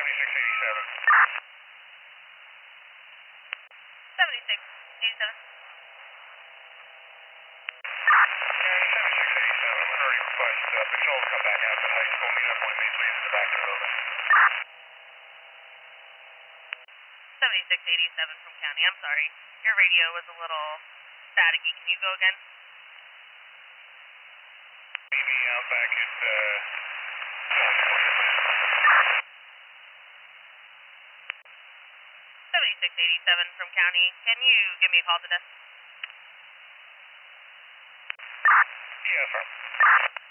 7687. 7687. County 7687, minority request patrol to come back out to high school. Meet up with me, please, in the back of the building. 7687 from county. I'm sorry. Your radio was a little staticky. Can you go again? Meet me out back at 7687 from county. Can you give me a call to desk? Yes, sir.